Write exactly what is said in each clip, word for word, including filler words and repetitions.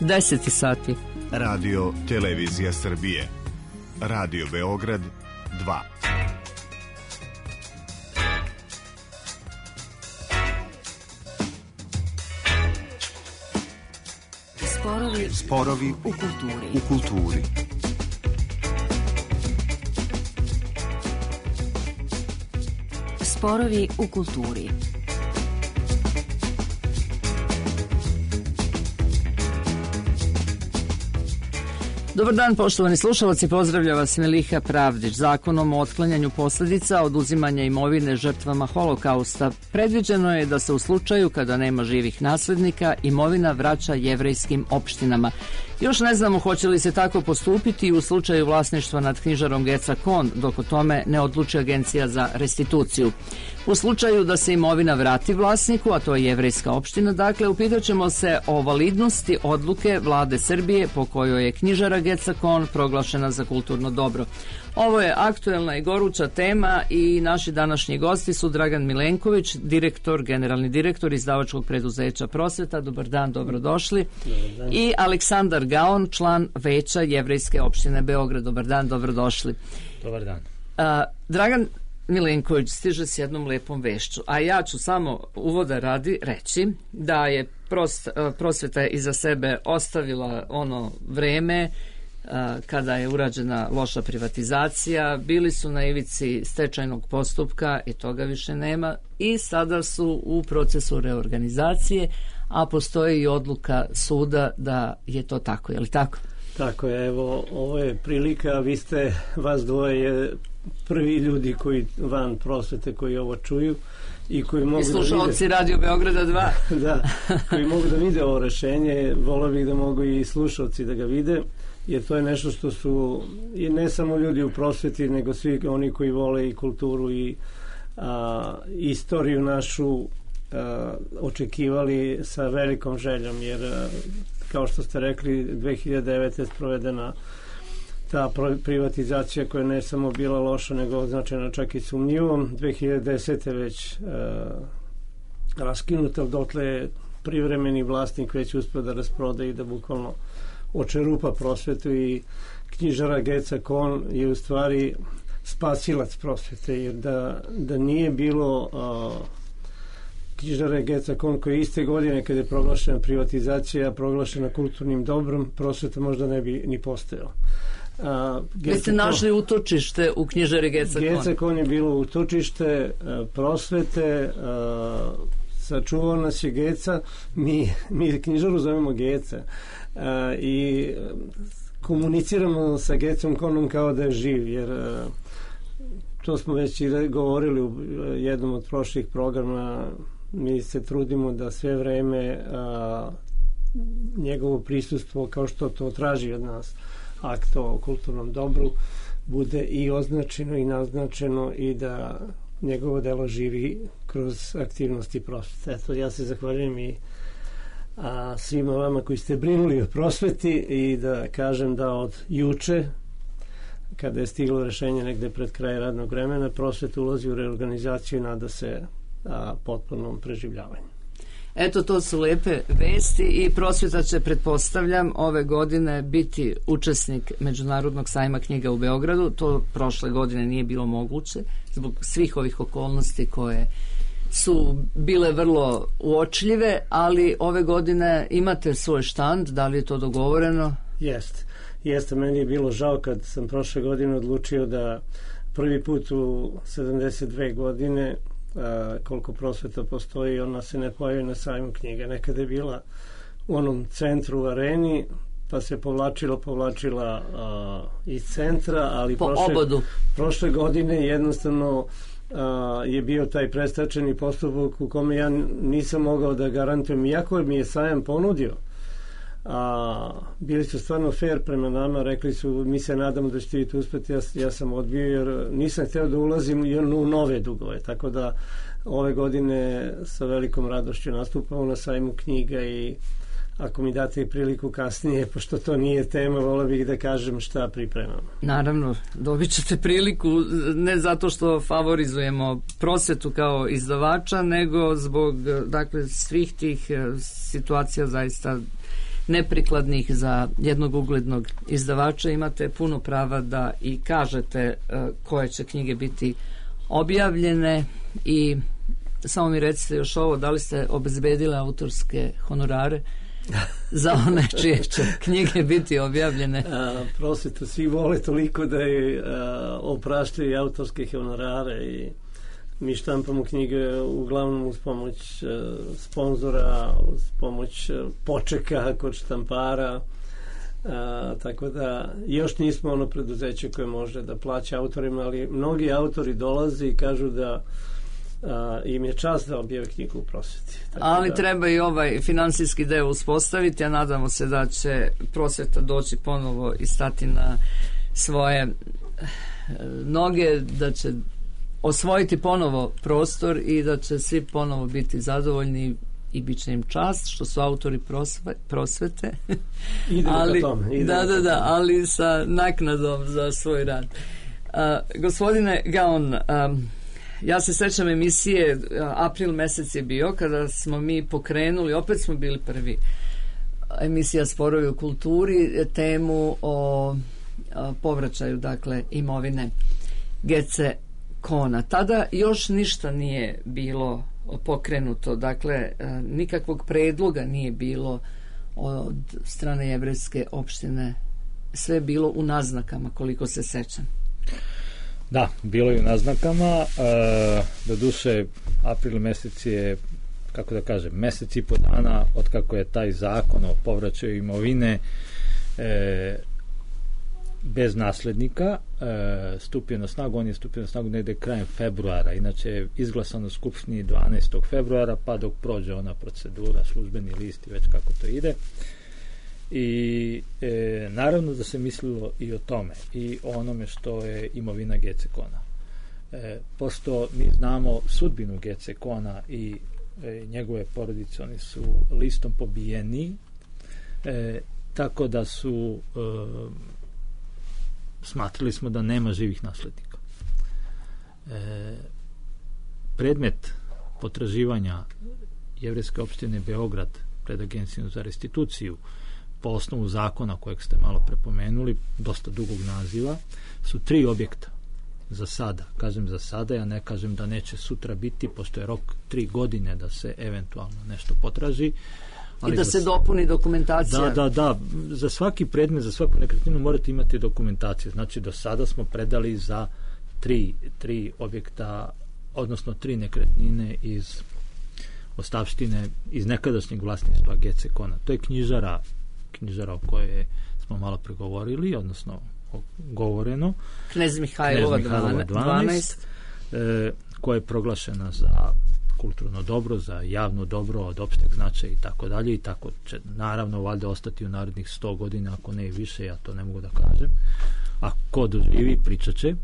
deset sati. Radio Televizija Srbije. Radio Beograd dva. Sporovi, Sporovi u kulturi. U kulturi. Sporovi u kulturi. Dobar dan, poštovani slušalci, pozdravlja vas Meliha Pravdić. Zakonom o otklanjanju posljedica oduzimanja imovine žrtvama holokausta predviđeno je da se u slučaju kada nema živih naslednika imovina vraća jevrejskim opštinama. Još ne znamo hoće li se tako postupiti u slučaju vlasništva nad knjižarom Geca Kon, dok o tome ne odluči Agencija za restituciju. U slučaju da se imovina vrati vlasniku, a to je jevrejska opština, dakle, upitat ćemo se o validnosti odluke vlade Srbije po kojoj je knjižara Geca Kon proglašena za kulturno dobro. Ovo je aktuelna i goruća tema i naši današnji gosti su Dragan Milenković, direktor, generalni direktor izdavačkog preduzeća Prosveta. Dobar dan, dobrodošli. Dobar dan. I Aleksandar Gaon, član veća Jevrejske opštine Beograd. Dobar dan, dobrodošli. Dobar dan. A, Dragan Milenković stiže s jednom lepom vešću, a ja ću samo uvoda radi reći da je prost, Prosveta iza sebe ostavila ono vreme kada je urađena loša privatizacija, bili su na ivici stečajnog postupka i toga više nema i sada su u procesu reorganizacije, a postoji i odluka suda da je to tako, je li tako? Tako je, evo, ovo je prilika, vi ste, vas dvoje prvi ljudi koji van Prosvete koji ovo čuju i koji mogu I slušalci da vide, Radio Beograda dva. da, koji mogu da vide ovo rešenje, volio bih da mogu i slušalci da ga vide, jer to je nešto što su i ne samo ljudi u prosveti, nego svi oni koji vole i kulturu i a, istoriju našu a, očekivali sa velikom željom, jer a, kao što ste rekli, dve hiljade devete sprovedena ta privatizacija koja ne samo bila loša, nego označena čak i sumnjivom. dve hiljade desete već e, raskinuta, dotle je privremeni vlasnik već uspio da rasproda i da bukvalno očerupa Prosvetu i knjižara Geca Kon je u stvari spasilac Prosvete, jer da, da nije bilo a, knjižare Geca Kon koje iste godine kada je proglašena privatizacija, proglašena kulturnim dobrom, Prosveta možda ne bi ni postojala. A, Vi ste našli utočište u knjižari Geca Kon. Geca Kon je bilo utočište a, Prosvete, a, sačuvao nas je Geca, mi, mi knjižaru zovemo Geca a, i komuniciramo sa Gecom Konom kao da je živ, jer a, to smo već i govorili u jednom od prošlih programa. Mi se trudimo da sve vreme a, njegovo prisustvo, kao što to traži od nas akt o kulturnom dobru, bude i označeno i naznačeno i da njegovo delo živi kroz aktivnosti Prosvete. Eto, ja se zahvaljujem i a, svima vama koji ste brinuli o Prosveti i da kažem da od juče, kada je stiglo rešenje negde pred kraj radnog vremena, Prosveta ulazi u reorganizaciju i nada se a, potpunom preživljavanju. Eto, to su lepe vesti i Prosveta će, pretpostavljam, ove godine biti učesnik Međunarodnog sajma knjiga u Beogradu. To prošle godine nije bilo moguće zbog svih ovih okolnosti koje su bile vrlo uočljive, ali ove godine imate svoj štand. Da li je to dogovoreno? Jeste. Jeste, meni je bilo žao kad sam prošle godine odlučio da prvi put u sedamdeset dve godine a, koliko Prosveta postoji, ona se ne pojavi na sajmu knjiga. Nekada je bila u onom centru u areni, pa se povlačilo, povlačila a, iz centra, ali po prošle, obodu. prošle godine jednostavno a, je bio taj prestačeni postupak u kome ja nisam mogao da garantujem, iako mi je sajam ponudio. A, bili su stvarno fair prema nama, rekli su mi se nadamo da ćete vi to uspeti, ja, ja sam odbio jer nisam hteo da ulazim u nove dugove, tako da ove godine sa velikom radošću nastupamo na sajmu knjiga i ako mi date priliku kasnije, pošto to nije tema, volio bih da kažem šta pripremamo. Naravno, dobit ćete priliku ne zato što favorizujemo Prosvetu kao izdavača, nego zbog, dakle, svih tih situacija zaista neprikladnih za jednog uglednog izdavača, imate puno prava da i kažete uh, koje će knjige biti objavljene. I samo mi recite još ovo, da li ste obezbedile autorske honorare za one čije će knjige biti objavljene? A, prosite, svi vole toliko da je opraštaju autorske honorare i mi štampamo knjige uglavnom uz pomoć a, sponzora, uz pomoć a, počeka kod štampara, a, tako da još nismo ono preduzeće koje može da plaća autorima, ali mnogi autori dolaze i kažu da a, im je čast da objave knjigu u prosveti. Tako ali da, treba i ovaj finansijski deo uspostaviti, a nadamo se da će prosveta doći ponovo i stati na svoje noge, da će osvojiti ponovo prostor i da će svi ponovo biti zadovoljni i bit će im čast što su autori prosve, prosvete. Idemo ali, ka tome. Idemo da, da, ka da, tome. ali sa naknadom za svoj rad. A, gospodine Gaon, a, ja se sećam emisije, april mesec je bio kada smo mi pokrenuli, opet smo bili prvi, emisija Sporovi u kulturi, temu o a, povraćaju, dakle, imovine Gece Kona. Tada još ništa nije bilo pokrenuto, dakle, nikakvog predloga nije bilo od strane jevrejske opštine, sve je bilo u naznakama, koliko se sećam. Da, bilo je u naznakama, e, do duše april mesec je, kako da kažem, mesec i po dana od kako je taj zakon o povraćaju imovine e, bez naslednika e, stupio na snagu. On je stupio na snagu negde krajem februara, inače je izglasan u Skupštini dvanaestog februara, pa dok prođe ona procedura, službeni list i već kako to ide. I e, naravno da se mislilo i o tome i o onome što je imovina Gece Kona. E, pošto mi znamo sudbinu Gece Kona i e, njegove porodice, oni su listom pobijeni, e, tako da su e, smatrali smo da nema živih naslednika. E, predmet potraživanja jevrejske opštine Beograd pred Agencijom za restituciju po osnovu zakona kojeg ste malo prepomenuli, dosta dugog naziva, su tri objekta za sada. Kažem za sada, ja ne kažem da neće sutra biti, pošto je rok tri godine da se eventualno nešto potraži. Ali i da za, se dopuni dokumentacija. Da, da, da. Za svaki predmet, za svaku nekretninu morate imati dokumentaciju. Znači, do sada smo predali za tri, tri objekta, odnosno tri nekretnine iz ostavštine, iz nekadašnjeg vlasništva Gece Kona. To je knjižara knjižara o kojoj smo malo pregovorili, odnosno govoreno. Knez Mihajlova, Knez Mihajlova dvanaest, e, koja je proglašena za kulturno dobro, za javno dobro od opšteg značaja i tako dalje, i tako će naravno valjda ostati u narednih sto godina, ako ne i više, ja to ne mogu da kažem. A ko doživi, pričat će.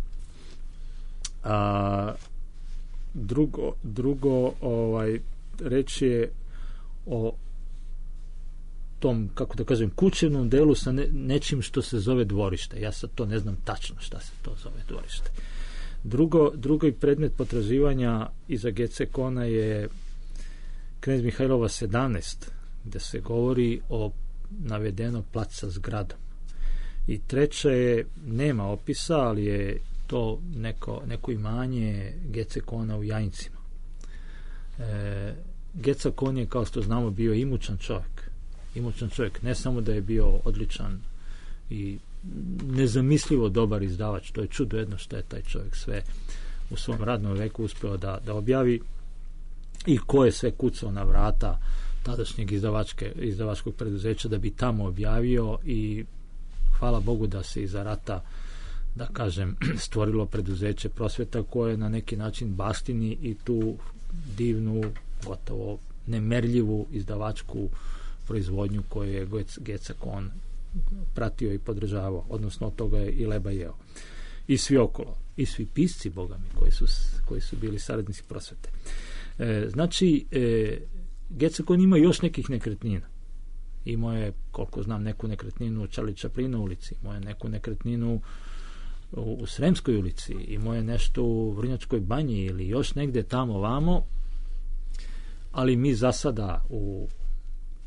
A, drugo, drugo ovaj, reč je o tom, kako da kažem, kućevnom delu sa ne, nečim što se zove dvorište. Ja sad to ne znam tačno šta se to zove dvorište. Drugo, drugi predmet potraživanja iza Gece Kona je Knez Mihajlova sedamnaest, gde se govori o navedeno plac sa zgradom. I treće je, nema opisa, ali je to neko, neko imanje Gece Kona u Jajincima. E, Geca Kon je, kao što znamo, bio imućan čovjek. Imućan čovjek, ne samo da je bio odličan i nezamislivo dobar izdavač, to je čudo jedno što je taj čovjek sve u svom radnom veku uspeo da, da objavi, i ko je sve kucao na vrata tadašnjeg izdavačke, izdavačkog preduzeća da bi tamo objavio, i hvala Bogu da se iza rata, da kažem, stvorilo preduzeće Prosveta koje na neki način baštini i tu divnu, gotovo nemerljivu izdavačku proizvodnju koju je Geca Kon pratio i podržavao, odnosno od toga je i leba jeo. I svi okolo, i svi pisci, boga mi, koji su, koji su bili saradnici Prosvete. E, znači, e, Geca Kon ima još nekih nekretnina. Imao je, koliko znam, neku nekretninu u Charlie Chaplina ulici, imao je neku nekretninu u, u Sremskoj ulici, imao je nešto u Vrnjačkoj banji ili još negde tamo vamo, ali mi za sada u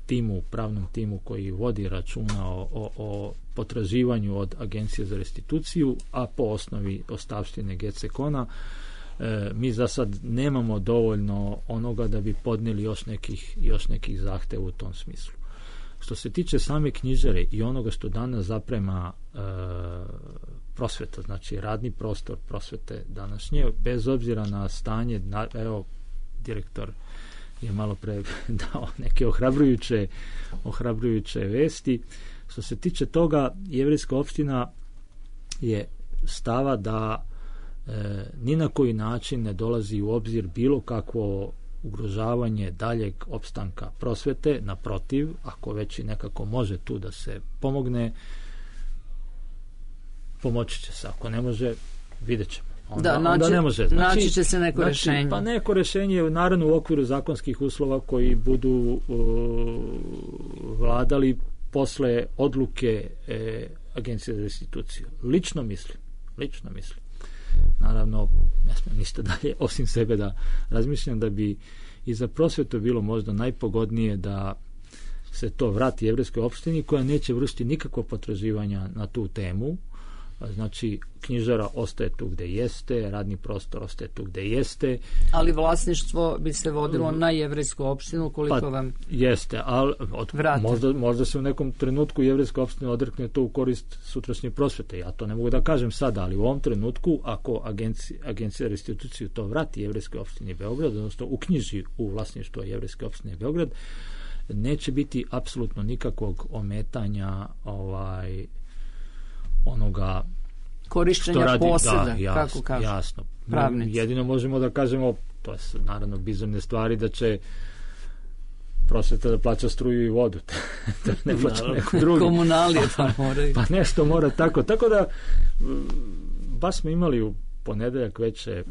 timu, pravnom timu koji vodi računa o, o, o potraživanju od Agencije za restituciju, a po osnovi ostavštine Gecekona e, mi za sad nemamo dovoljno onoga da bi podnijeli još nekih, još nekih zahteva u tom smislu. Što se tiče same knjižare i onoga što danas zaprema e, prosveta, znači radni prostor prosvete današnje, bez obzira na stanje, na, evo, direktor je malo pre dao neke ohrabrujuće, ohrabrujuće vesti. Što se tiče toga, jevrejska opština je stava da e, ni na koji način ne dolazi u obzir bilo kakvo ugrožavanje daljeg opstanka prosvete. Naprotiv, ako već i nekako može tu da se pomogne, pomoći će se. Ako ne može, vidjet ćemo. Onda, da, naći, onda ne može. Znači, naći će se neko znači, rešenje. Pa neko rešenje je naravno u okviru zakonskih uslova koji budu uh, vladali posle odluke e, Agencije za restituciju. Lično mislim, lično mislim. Naravno, ne smijem ništa dalje osim sebe da razmišljam da bi i za prosvetu bilo možda najpogodnije da se to vrati jevrejskoj opštini koja neće vršiti nikakvo potraživanja na tu temu. Znači, knjižara ostaje tu gde jeste, radni prostor ostaje tu gde jeste. Ali vlasništvo bi se vodilo na jevrejsku opštinu, koliko pa, vam jeste, ali od, možda, možda se u nekom trenutku jevrejska opština odrekne to u korist sutrašnje prosvete. Ja to ne mogu da kažem sada, ali u ovom trenutku, ako agencija, agencija restituciju to vrati jevrejskoj opštini Beograd, odnosno uknjiži u vlasništvo jevrejske opštine Beograd, neće biti apsolutno nikakvog ometanja ovaj onoga korišćenja radi, poseda, da, jasno, kako kažu jasno. pravnici. Jedino možemo da kažemo, to je naravno bizarne stvari, da će prosveta da plaća struju i vodu, da ne plaća neko drugi. Komunalije pa moraju. Pa nešto mora tako. Tako da, baš smo imali u ponedeljak veče,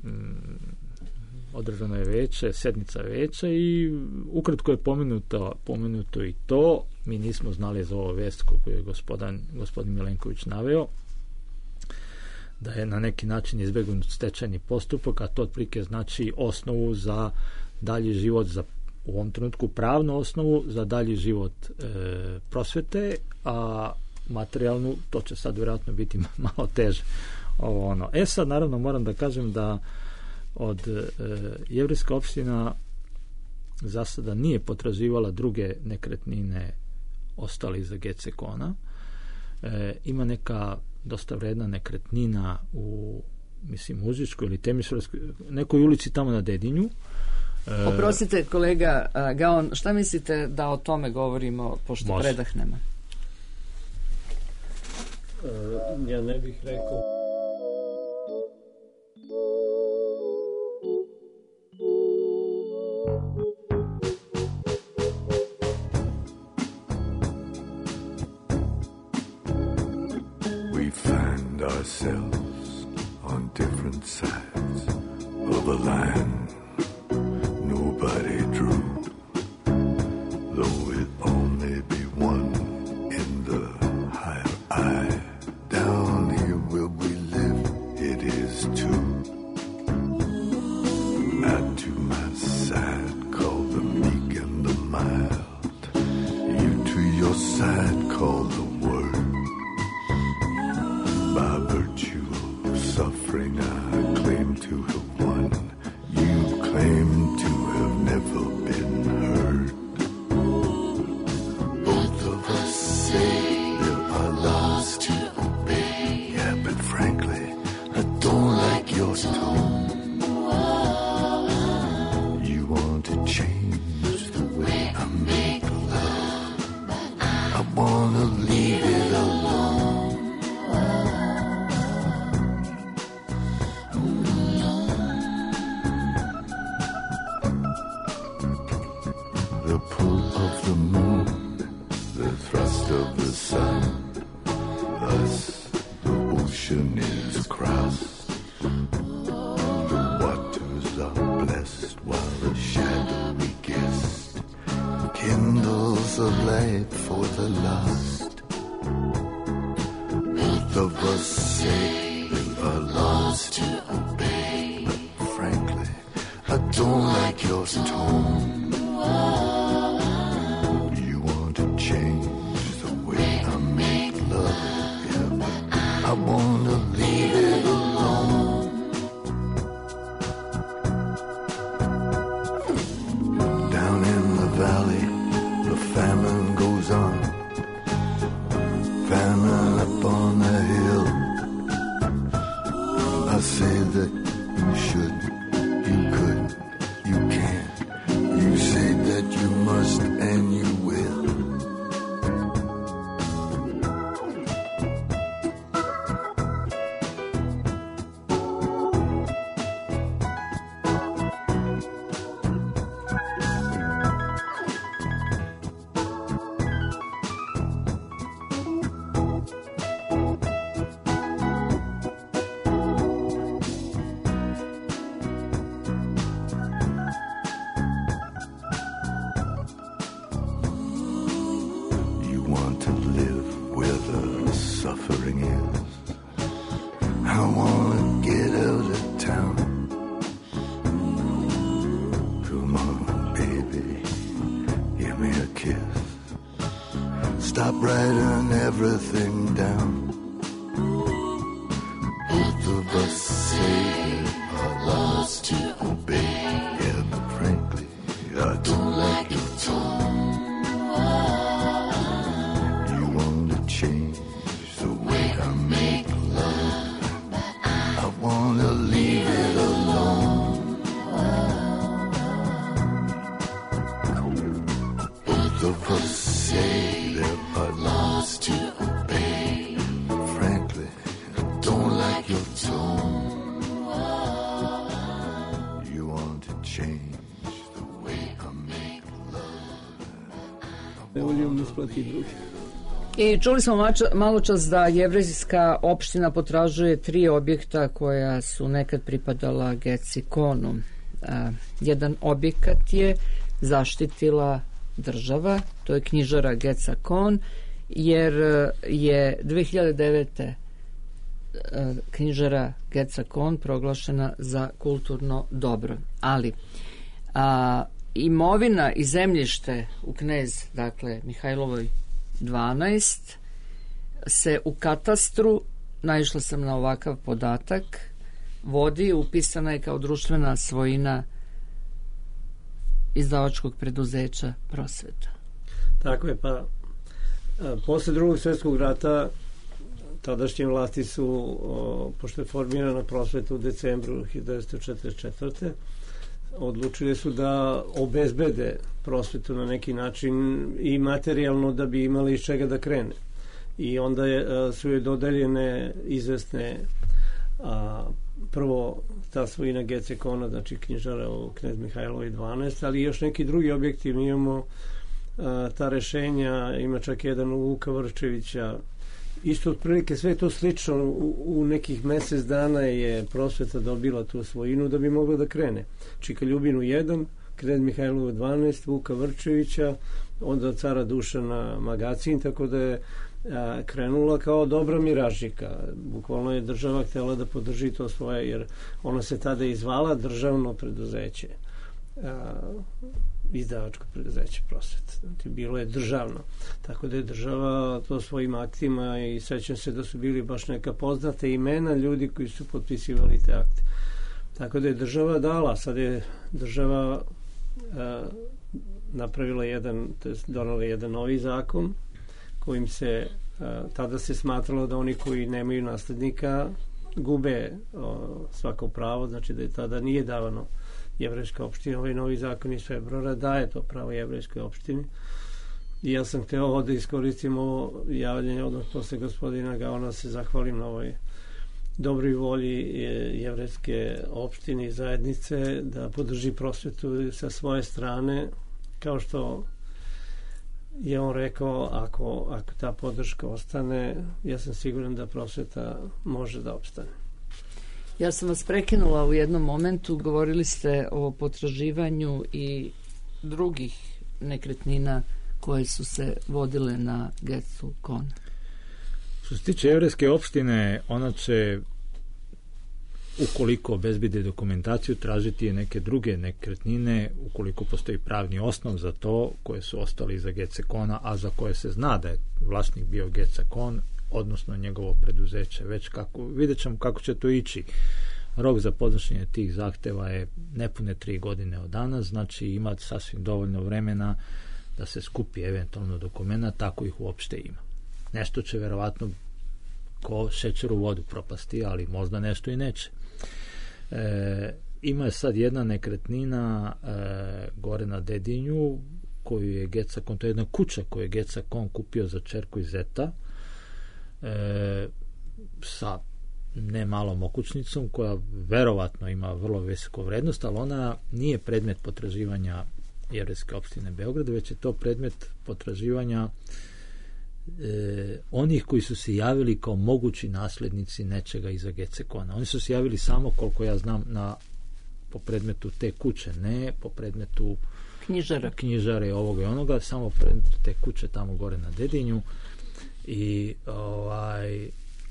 održano je veče, sednica veče i ukratko je pomenuto, pomenuto i to. Mi nismo znali za ovo vest koju je gospodin, gospodin Milenković naveo, da je na neki način izbegnut stečajni postupak, a to otprilike znači osnovu za dalji život, za u ovom trenutku pravnu osnovu za dalji život e, prosvete, a materijalnu, to će sad vjerojatno biti malo teže. Ovo ono. E sad, naravno, moram da kažem da od e, jevrejska opština za sada nije potraživala druge nekretnine ostali za Gecekona. E, ima neka dosta vredna nekretnina u, mislim, Užičkoj ili Temišvarskoj, nekoj ulici tamo na Dedinju. E, Oprostite, kolega Gaon, šta mislite da o tome govorimo, pošto može. predahnemo? E, ja ne bih rekao. Ourselves on different sides of a line nobody drew, though it only be one in the higher eye. Down here where we live, it is two. I to my side call the meek and the mild, you to your side call the word. By virtue of suffering I claim to have won. You claim to have never been heard. Both of us say there are laws to obey. Yeah, but frankly, I don't like your tone. You want to change the way I make love. I wanna leave it alone. that you shouldn't, you couldn't, you can't. You say that you must and you will. Stop writing everything down. Both of us say our laws to obey. Yeah, but frankly, I don't like your tone. You want to change the way I make love. I want to leave it alone. Both of us say there are laws to obey. Frankly, I don't like your tone. You want to change the way I make love. Ne volim isplati drugi. I čuli smo mača, malo čas da jevrejska opština potražuje tri objekta koja su nekad pripadala Geci Konu. A, jedan objekat je zaštitila država, to je knjižara Geca Kon, jer je dve hiljade devete. knjižara Geca Kon proglašena za kulturno dobro. Ali a, imovina i zemljište u Knez, dakle Mihajlovoj dvanaest, se u katastru, naišla sam na ovakav podatak, vodi, upisana je kao društvena svojina izdavačkog preduzeća Prosveta. Tako je, pa a, posle drugog svjetskog rata tadašnje vlasti su, o, pošto je formirana Prosveta u decembru hiljadu devetsto četrdeset četvrte. odlučili su da obezbede prosvetu na neki način i materijalno da bi imali iz čega da krene. I onda je, su joj dodeljene izvesne a, prvo ta svojina Gece Kona, znači knjižara u Knez Mihajlovoj dvanaest, ali i još neki drugi objekti. Mi imamo a, ta rešenja, ima čak jedan u Vuka Vrčevića. Isto otprilike sve je to slično, u, u nekih mesec dana je Prosveta dobila tu svojinu da bi mogla da krene. Čika Ljubinu jedan, Knez Mihajlovo dvanaest, Vuka Vrčevića, onda cara Dušana Magacin, tako da je a, krenula kao dobra miražika. Bukvalno je država htjela da podrži to svoje, jer ona se tada izvala državno preduzeće. A, izdavačko preduzeće Prosveta. Znači, bilo je državno. Tako da je država to svojim aktima, i sećam se da su bili baš neka poznata imena ljudi koji su potpisivali te akte. Tako da je država dala. Sad je država a, napravila jedan, to jest donala jedan novi zakon kojim se a, tada se smatralo da oni koji nemaju naslednika gube o, svako pravo, znači da je tada nije davano jevrejska opština. Ovaj novi zakon iz februara daje to pravo jevrejskoj opštini. I ja sam hteo ovo da iskoristim ovo javljanje odmah posle gospodina Gaona, se zahvalim na ovoj dobroj volji jevrejske opštine i zajednice da podrži Prosvetu sa svoje strane, kao što je on rekao, ako, ako ta podrška ostane, ja sam siguran da Prosveta može da opstane. Ja sam vas prekinula u jednom momentu, govorili ste o potraživanju i drugih nekretnina koje su se vodile na Gecu Kon. Što se tiče jevrejske opštine, ona će, ukoliko obezbedi dokumentaciju, tražiti neke druge nekretnine, ukoliko postoji pravni osnov za to, koje su ostali iza Gece Kona, a za koje se zna da je vlasnik bio Geca Kon, odnosno njegovo preduzeće. Već kako, vidjet ćemo kako će to ići. Rok za podnošenje tih zahteva je nepune tri godine od danas, znači ima sasvim dovoljno vremena da se skupi eventualno dokumenta, tako ih uopšte ima. Nešto će verovatno ko šećer u vodu propasti, ali možda nešto i neće. E, ima je sad jedna nekretnina e, gore na Dedinju koju je Gecakon, to je jedna kuća koju je Gecakon kupio za čerku iz Zeta e, sa ne malom okućnicom koja verovatno ima vrlo visoku vrednost, ali ona nije predmet potraživanja Jevrejske opštine Beograda, već je to predmet potraživanja e, onih koji su se javili kao mogući naslednici nečega iza Gecakona. Oni su se javili samo, koliko ja znam, na, po predmetu te kuće, ne po predmetu knjižara, knjižare ovoga i onoga, samo po predmetu te kuće tamo gore na Dedinju. I ovaj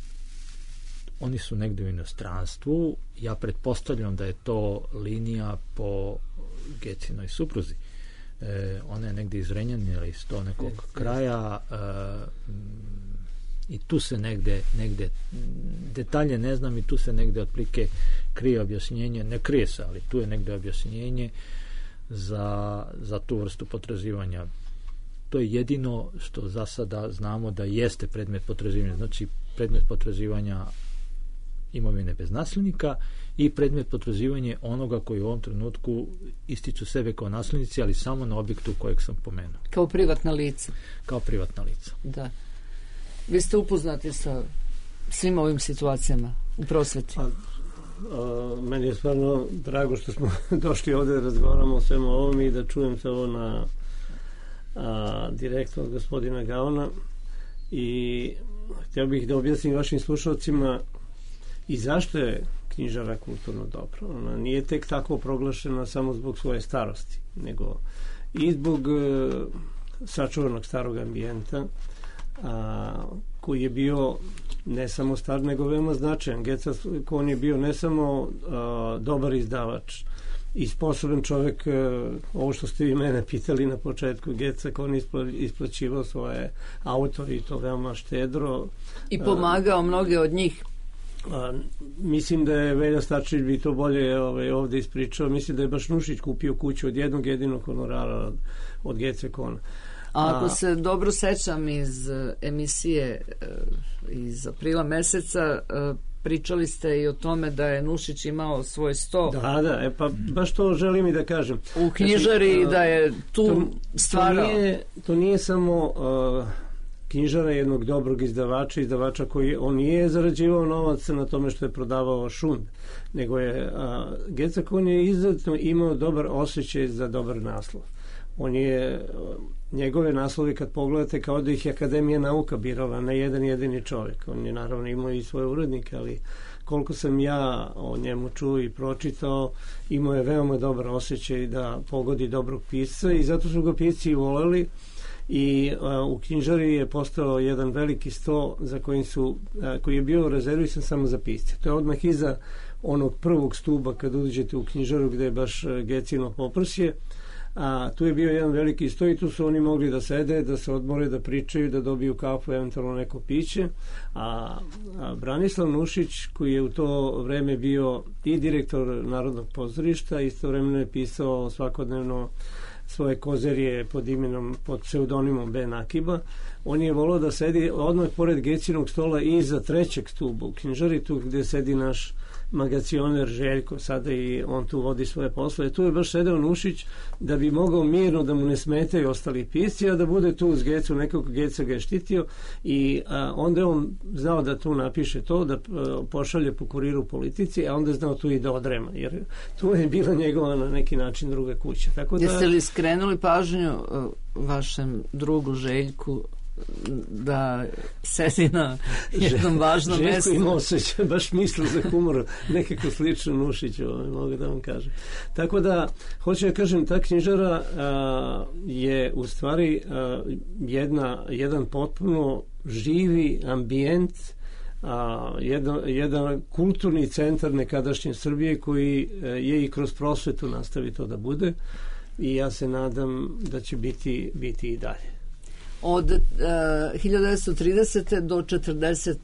oni su negde u inostranstvu. Ja pretpostavljam da je to linija po Gecinoj supruzi. E, ona je negde iz Renjanina, iz to nekog yes, kraja yes. E, i tu se negde, negde detalje ne znam i tu se negde otplike krije objašnjenje, ne krije se, ali tu je negde objašnjenje za, za tu vrstu potraživanja. To je jedino što za sada znamo da jeste predmet potraživanja, znači predmet potraživanja imovine bez naslednika i predmet potraživanja onoga koji u ovom trenutku ističu sebe kao naslednici, ali samo na objektu kojeg sam pomenuo. Kao privatna lica. Kao privatna lica. Da. Vi ste upoznati sa svim ovim situacijama u prosveti? A, a, meni je stvarno drago što smo došli ovde da razgovaramo o svemu ovom i da čujem se ovo na a, direktno od gospodina Gaona i htio bih da objasnim vašim slušalcima i zašto je knjižara kulturno dobro. Ona nije tek tako proglašena samo zbog svoje starosti, nego i zbog e, sačuvanog starog ambijenta, a, koji je bio ne samo star, nego veoma značajan. Gecakon je bio ne samo a, dobar izdavač i sposoban čovek, a, ovo što ste i mene pitali na početku, Gecakon ispla, isplaćivao svoje autori, to veoma štedro. I pomagao a, mnoge od njih. A, mislim da je Velja Starčević bi to bolje ovaj, ovde ispričao. Mislim da je baš Nušić kupio kuću od jednog jedinog honorara od, od Gecakona. A ako se dobro sećam iz uh, emisije uh, iz aprila meseca, uh, pričali ste i o tome da je Nušić imao svoj sto. Da, da, e pa baš to želim i da kažem. U knjižari znači, da je tu to, stvarao. To nije, to nije samo uh, knjižara jednog dobrog izdavača, izdavača koji on nije zarađivao novac na tome što je prodavao šund, nego je uh, Gecakon je izuzetno imao dobar osjećaj za dobar naslov. On je njegove naslovi kad pogledate kao da ih je Akademija nauka birala, ne jedan jedini čovjek. On je naravno imao i svoje urednike, ali koliko sam ja o njemu čuo i pročitao, imao je veoma dobar osjećaj da pogodi dobrog pisca i zato su ga pisci i voleli i a, u knjižari je postao jedan veliki sto za kojim su, a, koji je bio rezervisan samo za pisce. To je odmah iza onog prvog stuba kad uđete u knjižaru gde je baš Gecino poprsje. A tu je bio jedan veliki sto i tu su oni mogli da sede, da se odmore, da pričaju, da dobiju kafu, eventualno neko piće. A, a Branislav Nušić, koji je u to vreme bio i direktor Narodnog pozorišta, istovremeno je pisao svakodnevno svoje kozerije pod imenom, pod pseudonimom Ben Akiba. On je volao da sedi odmah pored Gecinog stola i iza trećeg stuba u knjižari, tu gde sedi naš magacioner Željko, sada i on tu vodi svoje poslove. Tu je baš sedeo Nušić da bi mogao mirno da mu ne smetaju ostali pisci, a da bude tu uz Gecu, nekog Geca ga je štitio i a, onda je on znao da tu napiše to, da a, pošalje po kuriru politici, a onda je znao tu i da odrema, jer tu je bila njegova na neki način druga kuća. Tako da, jeste li skrenuli pažnju uh, vašem drugu Željku da sedi na jednom važnom Željko mestu? Željko ima osjećaj, baš misli za humor, nekako slično Nušiću, mogu da vam kažem. Tako da, hoću da kažem, ta knjižara a, je u stvari a, jedna, jedan potpuno živi ambijent, a, jedan, jedan kulturni centar nekadašnje Srbije koji a, je i kroz prosvetu nastavi to da bude i ja se nadam da će biti, biti i dalje. Od uh, hiljadu devetsto tridesete do četrdeset,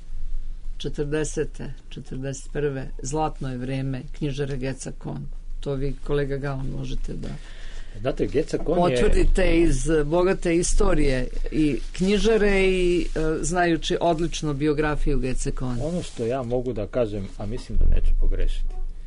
četrdeset, četrdeset prve zlatno je vreme knjižare Gecakon. To vi, kolega Gaon, možete da Znate, Gecakon potvrdite je... iz bogate istorije i knjižare i uh, znajući odlično biografiju Gecakona. Ono što ja mogu da kažem, a mislim da neću pogrešiti,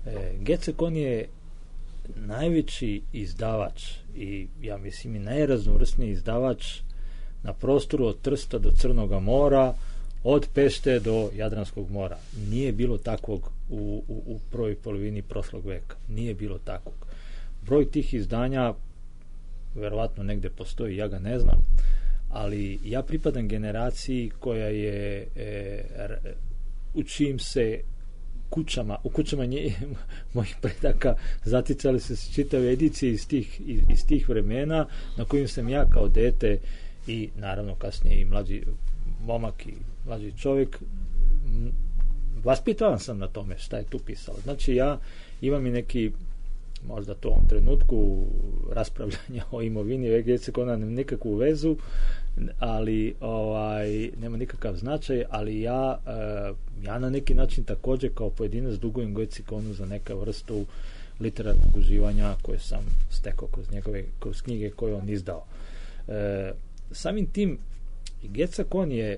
E, Gecekon je najveći izdavač i ja mislim i najraznovrsniji izdavač na prostoru od Trsta do Crnoga mora, od Pešte do Jadranskog mora. Nije bilo takvog u, u, u prvoj polovini prošlog veka. Nije bilo takvog. Broj tih izdanja verovatno negde postoji, ja ga ne znam, ali ja pripadam generaciji koja je e, u čijim se kućama, u kućama nje, mojih predaka zaticali se čitave edicije iz tih, iz, iz tih vremena na kojim sam ja kao dete i naravno kasnije i mlađi momak i mlađi čovjek vaspitavan sam na tome šta je tu pisalo. Znači ja imam i neki možda to u ovom trenutku raspravljanja o imovini Gecekona nema nikakvu vezu, ali ovaj, nema nikakav značaj, ali ja uh, ja na neki način također kao pojedinac dugujem Gecekonu za neka vrstu literarnog uživanja koje sam stekao kroz njegove, kroz knjige koje on izdao. Uh, samim tim Gecekon je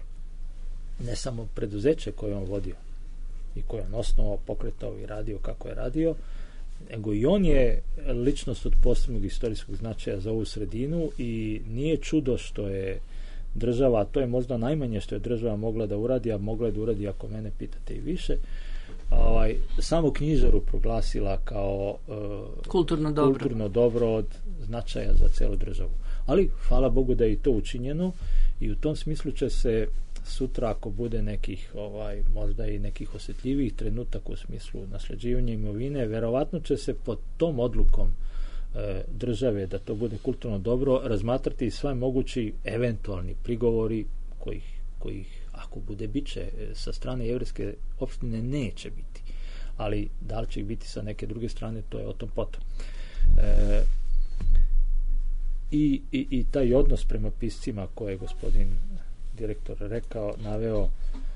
ne samo preduzeće koje on vodio i koje on osnovao, pokretao i radio kako je radio, nego i on je ličnost od posebnog istorijskog značaja za ovu sredinu i nije čudo što je država, to je možda najmanje što je država mogla da uradi, a mogla je da uradi ako mene pitate i više, ovaj, samo knjižaru proglasila kao uh, kulturno dobro. kulturno dobro od značaja za celu državu. Ali, hvala Bogu da je i to učinjeno i u tom smislu će se sutra ako bude nekih ovaj, možda i nekih osjetljivih trenutaka u smislu nasljeđivanja imovine, verovatno će se pod tom odlukom e, države da to bude kulturno dobro razmatrati i sve mogući eventualni prigovori kojih, kojih ako bude biće sa strane jevrejske opštine neće biti, ali da li će ih biti sa neke druge strane, to je o tom potom. E, i, i, i taj odnos prema piscima koje je gospodin direktor rekao, naveo,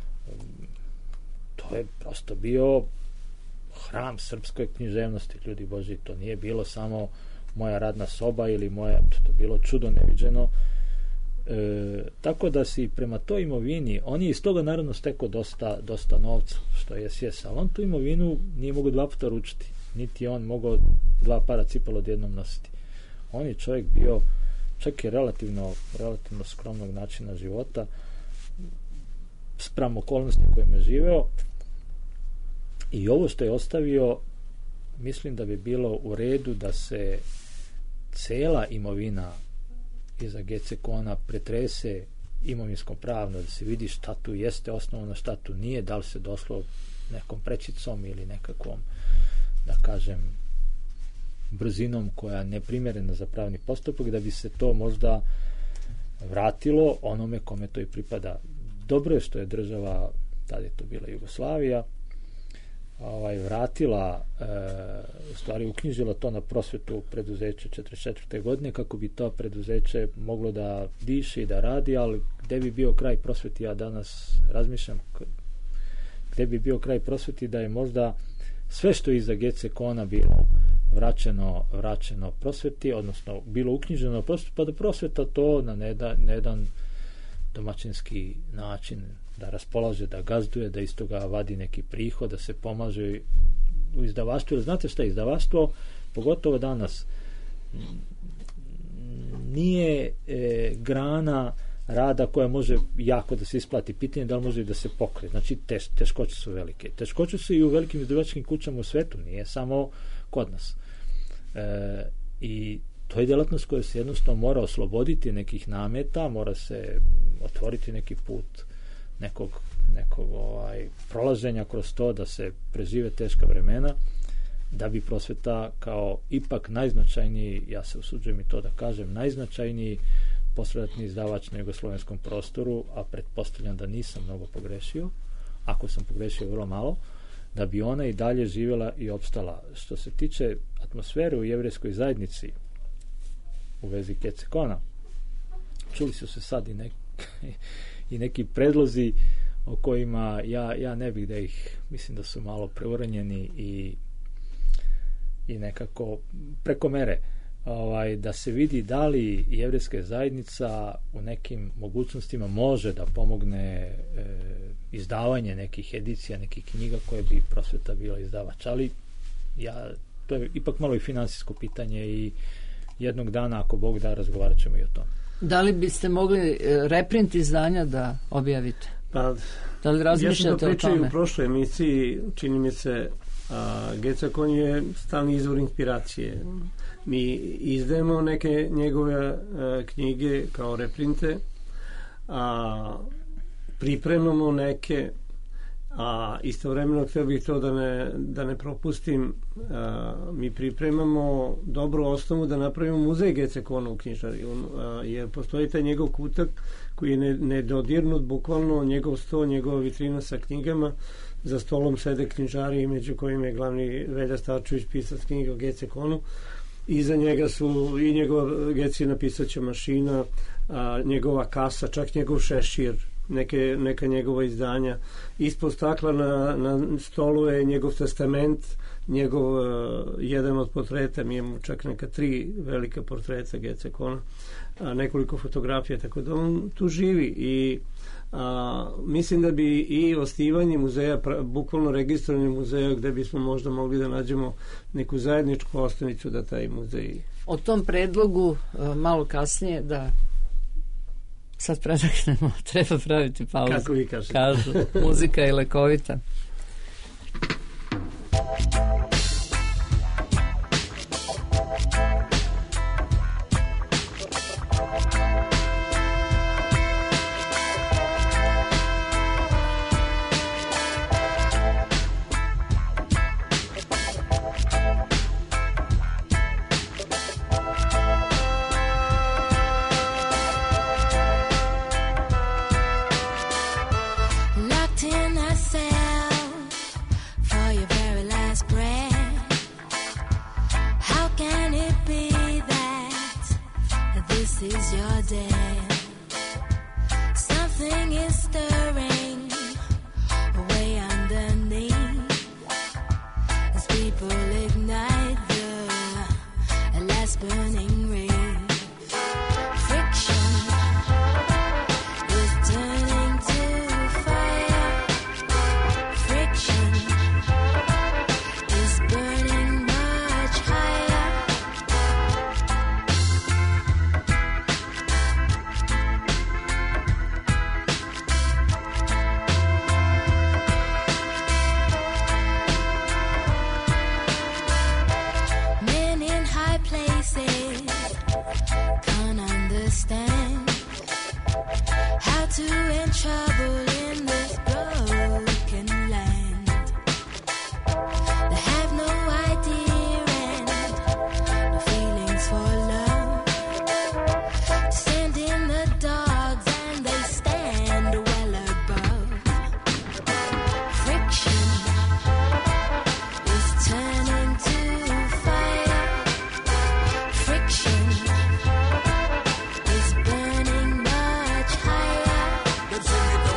to je prosto bio hram srpskoj književnosti, ljudi Boži, to nije bilo samo moja radna soba ili moja, to je bilo čudo neviđeno. E, tako da si prema toj imovini, on je iz toga naravno stekao dosta, dosta novca, što je sjes, ali on tu imovinu nije mogao dva puta ručiti, niti on mogao dva para cipala odjednom nositi. On je čovjek bio čak i relativno, relativno skromnog načina života spram okolnosti kojima je živeo i ovo što je ostavio mislim da bi bilo u redu da se cela imovina iza Gecekona pretrese imovinsko pravno, da se vidi šta tu jeste osnovno, šta tu nije, da li se došlo nekom prečicom ili nekakvom, da kažem, brzinom koja je neprimjerena za pravni postupak, da bi se to možda vratilo onome kome to i pripada. Dobro je što je država, tada je to bila Jugoslavija, ovaj, vratila, e, u stvari uknjižila to na prosvetu preduzeće četrdeset četvrte godine kako bi to preduzeće moglo da diše i da radi, ali gde bi bio kraj prosveti, ja danas razmišljam gde bi bio kraj prosveti da je možda sve što je iza Gecekona bilo vraćeno, vraćeno prosveti, odnosno bilo uknjiženo prosveti, pa da prosveta to na jedan, na jedan domaćinski način da raspolaže, da gazduje, da iz toga vadi neki prihod, da se pomaže u izdavaštvu. Jer znate šta je izdavaštvo, pogotovo danas, nije e, grana rada koja može jako da se isplati. Pitanje da li može da se pokrije. Znači, teš, teškoće su velike. Teškoće su i u velikim izdavačkim kućama u svetu, nije samo kod nas. E, I to je djelatnost koja se jednostavno mora osloboditi nekih nameta, mora se otvoriti neki put nekog, nekog ovaj, prolaženja kroz to da se prežive teška vremena, da bi prosveta kao ipak najznačajniji, ja se usuđujem i to da kažem, najznačajniji posledatni izdavač na jugoslovenskom prostoru, a pretpostavljam da nisam mnogo pogrešio, ako sam pogrešio vrlo malo, da bi ona i dalje živjela i opstala. Što se tiče atmosfere u jevrejskoj zajednici u vezi Gecekona, čuli su se sad i, nek, i neki predlozi o kojima ja, ja ne bih da ih, mislim da su malo preuranjeni i, i nekako preko mere. ovaj, da se vidi da li jevrejska zajednica u nekim mogućnostima može da pomogne e, izdavanje nekih edicija, nekih knjiga koje bi prosveta bila izdavač. Ali ja, to je ipak malo i finansijsko pitanje i jednog dana, ako Bog da, razgovarat ćemo i o tome. Da li biste mogli reprint izdanja da objavite? Pa, da li razmišljate o tome? Ja sam to pričao u prošloj emisiji, čini mi se, a, Gecakon je stalni izvor inspiracije. Mi izdajemo neke njegove a, knjige kao reprinte, a pripremamo neke, a istovremeno htio bih to da ne, da ne propustim, a, mi pripremamo dobru osnovu da napravimo muzej Gecakona u knjižari, on, a, jer postoji taj njegov kutak koji je nedodirnut, bukvalno njegov sto, njegova vitrina sa knjigama, za stolom sede knjižari među kojima je glavni Velja Starčević, pisac knjiga o Gecakonu. Iza njega su i njegova Gecina pisaća mašina, a, njegova kasa, čak njegov šešir, neke, neka njegova izdanja. Ispod stakla na, na stolu je njegov testament, njegov uh, jedan od portreta, mi imamo čak neka tri velika portreta Gecakona, a nekoliko fotografija, tako da on tu živi i a, mislim da bi i osnivanje muzeja, pra, bukvalno registrovanje muzeja, gde bismo možda mogli da nađemo neku zajedničku osnovicu da taj muzej... O tom predlogu malo kasnije, da sad predaknemo, treba praviti pauzu. Kako vi kažete? Kažu, muzika je lekovita. Sing it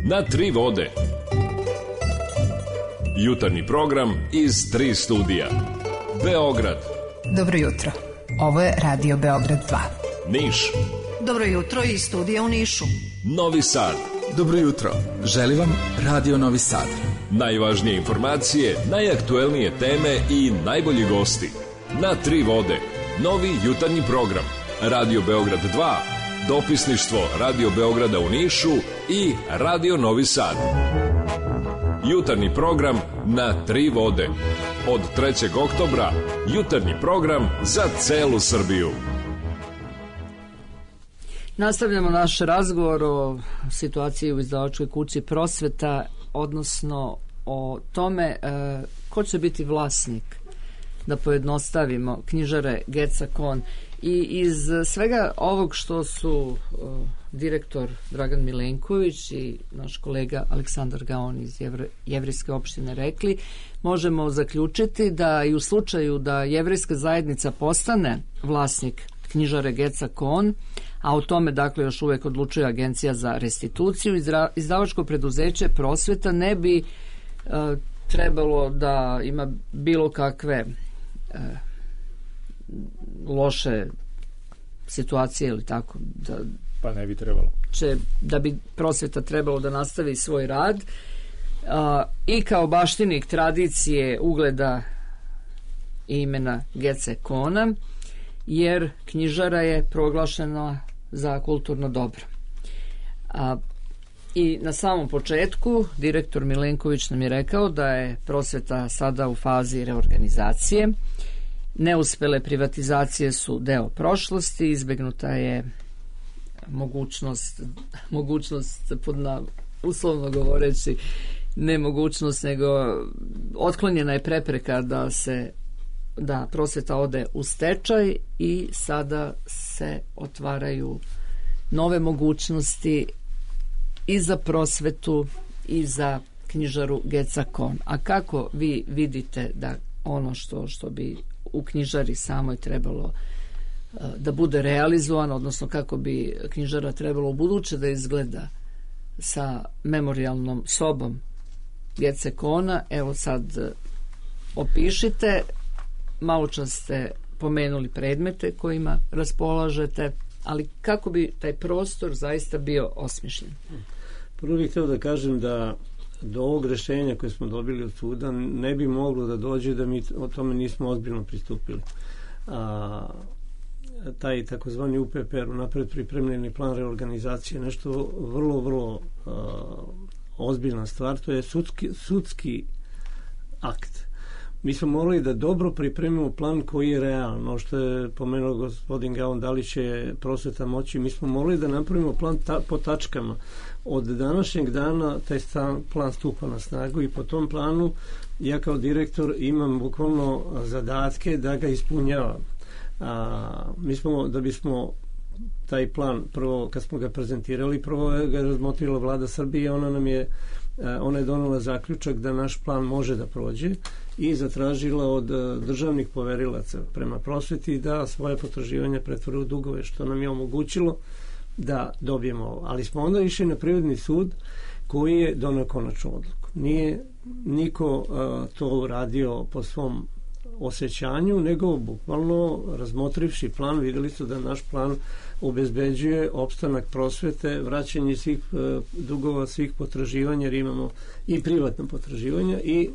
na tri vode. Jutarnji program iz tri studija. Beograd. Dobro jutro. Ovo je Radio Beograd dva. Niš. Dobro jutro iz studija u Nišu. Novi Sad. Dobro jutro. Želim vam Radio Novi Sad. Najvažnije informacije, najaktuelnije teme i najbolji gosti. Na tri vode. Novi jutarnji program. Radio Beograd dva, dopisništvo Radio Beograda u Nišu i Radio Novi Sad. Jutarnji program na tri vode. Od trećeg oktobra jutarnji program za celu Srbiju. Nastavljamo naš razgovor o situaciji u izdavačkoj kući Prosveta, odnosno o tome e, ko će biti vlasnik, da pojednostavimo, knjižare Geca Kon. I iz svega ovog što su uh, direktor Dragan Milenković i naš kolega Aleksandar Gaon iz Jevre, Jevrijske opštine rekli, možemo zaključiti da i u slučaju da Jevrijska zajednica postane vlasnik knjižare Geca Kon, a o tome dakle još uvek odlučuje Agencija za restituciju, izdra, izdavačko preduzeće Prosveta ne bi uh, trebalo da ima bilo kakve uh, loše situacije ili tako da, pa ne bi trebalo će, da bi Prosveta trebalo da nastavi svoj rad a, i kao baštinik tradicije, ugleda i imena Gece Kona, jer knjižara je proglašena za kulturno dobro. A, i na samom početku direktor Milenković nam je rekao da je Prosveta sada u fazi reorganizacije. Neuspele privatizacije su deo prošlosti, izbegnuta je mogućnost, mogućnost pod na, uslovno govoreći, ne mogućnost, nego otklonjena je prepreka da se da Prosveta ode u stečaj i sada se otvaraju nove mogućnosti i za Prosvetu i za knjižaru Geca Kon. A kako vi vidite da ono što, što bi u knjižari samoj trebalo uh, da bude realizovano, odnosno kako bi knjižara trebalo u buduće da izgleda sa memorijalnom sobom Gece Kona, evo sad uh, opišite, malo čas ste pomenuli predmete kojima raspolažete, ali kako bi taj prostor zaista bio osmišljen? Prvo bih htio da kažem da do ovog rešenja koje smo dobili od suda ne bi moglo da dođe da mi o tome nismo ozbiljno pristupili. A, taj takozvani U P P R, unapred pripremljeni plan reorganizacije, nešto vrlo, vrlo a, ozbiljna stvar, to je sudski, sudski akt. Mi smo morali da dobro pripremimo plan koji je realno, što je pomenuo gospodin Gaon, da li će Prosveta moći. Mi smo morali da napravimo plan ta, po tačkama. Od današnjeg dana taj stan, plan stupa na snagu i po tom planu ja kao direktor imam bukvalno zadatke da ga ispunjavam. A, mi smo, da bismo taj plan, prvo kad smo ga prezentirali, prvo ga je razmotrila Vlada Srbije, ona nam je ona je donela zaključak da naš plan može da prođe i zatražila od državnih poverilaca prema Prosveti da svoje potraživanja pretvore u dugove, što nam je omogućilo da dobijemo ovo. Ali smo onda išli na Privredni sud koji je doneo konačnu odluku. Nije niko uh, to uradio po svom osjećanju, nego bukvalno razmotrivši plan, videli su da naš plan obezbeđuje opstanak Prosvete, vraćanje svih uh, dugova, svih potraživanja, jer imamo i privatna potraživanja i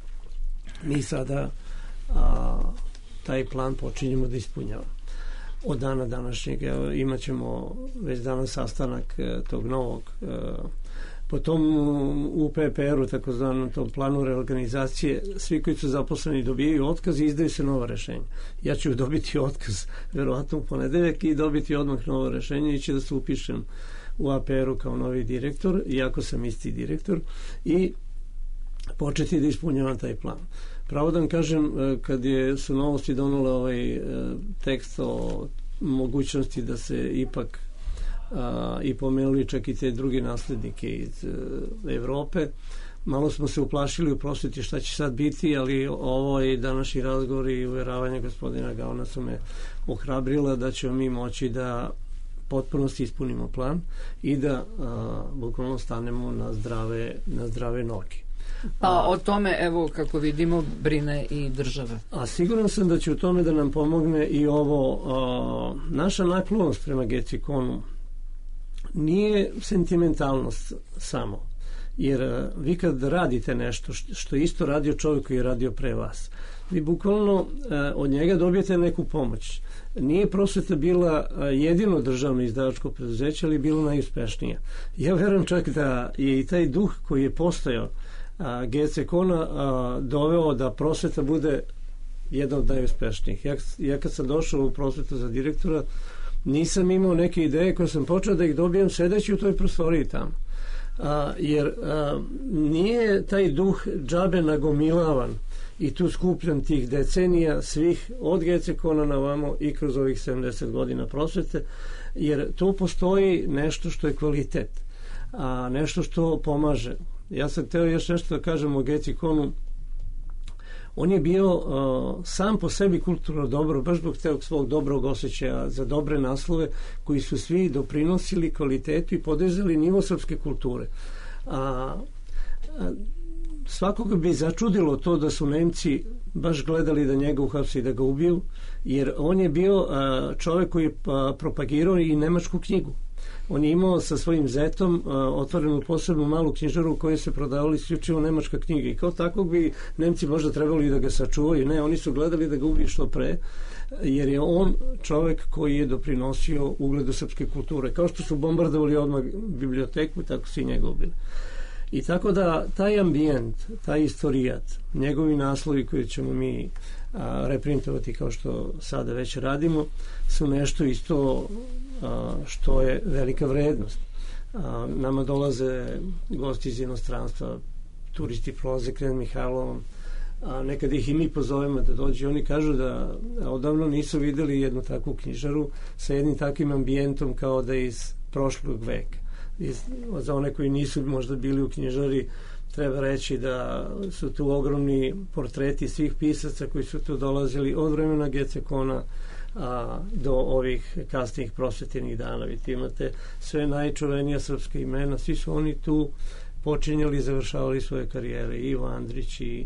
mi sada a, taj plan počinjemo da ispunjavamo. Od dana današnjeg evo, imat ćemo već danas sastanak e, tog novog e, po tom U P P R-u, takozvanom tom planu reorganizacije, svi koji su zaposleni dobijaju otkaz i izdaju se nova rešenja. Ja ću dobiti otkaz verovatno u ponedeljak i dobiti odmah novo rešenje i će da se upišem u A P R-u kao novi direktor, iako sam isti direktor, i početi da ispunjavam taj plan. Pravo da vam kažem, kad je, su Novosti donule ovaj tekst o mogućnosti da se ipak a, i pomenuli čak i te druge naslednike iz a, Evrope, malo smo se uplašili u Prosveti šta će sad biti, ali ovo i današnji razgovor i uveravanje gospodina Gaona su me ohrabrila da ćemo mi moći da potpunosti ispunimo plan i da a, bukvalno stanemo na zdrave, na zdrave noge. Pa o tome, evo, kako vidimo, brine i država. A siguran sam da će u tome da nam pomogne i ovo, a, naša naklonost prema Gecikonu nije sentimentalnost samo, jer a, vi kad radite nešto što je isto radio čovjek koji je radio pre vas, vi bukvalno a, od njega dobijete neku pomoć. Nije prosveta bila jedino državno izdavačko preduzeće, ali je bilo najuspešnija. Ja verujem čak da je i taj duh koji je postojao Gecikona doveo da prosveta bude jedna od najuspešnijih. Ja, ja kad sam došao u prosvetu za direktora, nisam imao neke ideje koje sam počeo da ih dobijem sedeći u toj prostoriji tamo. A, jer a, nije taj duh džabe nagomilavan i tu skupljan tih decenija svih od Gecikona na vamo i kroz ovih sedamdeset godina prosvete, jer tu postoji nešto što je kvalitet, a nešto što pomaže. Ja sam hteo još nešto da kažem o Gecikonu. On je bio uh, sam po sebi kulturno dobro, baš zbog tog svog dobrog osjećaja za dobre naslove koji su svi doprinosili kvalitetu i podizali nivo srpske kulture. A, a svakoga bi začudilo to da su Nemci baš gledali da njega uhapse i da ga ubiju, jer on je bio a, čovjek koji je a, propagirao i nemačku knjigu. On je imao sa svojim zetom a, otvorenu posebnu malu knjižaru u kojoj se prodavali isključivo nemačka knjiga i kao takvog bi Nemci možda trebali da ga sačuvaju. Ne, oni su gledali da ga ubiju što pre, jer je on čovjek koji je doprinosio ugledu srpske kulture. Kao što su bombardovali odmah biblioteku, tako su i njega ubili. I tako da taj ambijent, taj istorijat, njegovi naslovi koje ćemo mi a, reprintovati kao što sada već radimo, su nešto isto a, što je velika vrednost. A, nama dolaze gosti iz inostranstva, turisti prolaze Knez Mihajlovom, a nekad ih i mi pozovemo da dođe. Oni kažu da odavno nisu videli jednu takvu knjižaru sa jednim takvim ambijentom kao da je iz prošlog veka. I za one koji nisu možda bili u knjižari, treba reći da su tu ogromni portreti svih pisaca koji su tu dolazili od vremena Gecikona a, do ovih kasnijih prosvetenih dana. Vi imate sve najčuvenija srpska imena, svi su oni tu počinjali i završavali svoje karijere, i Ivo Andrić i,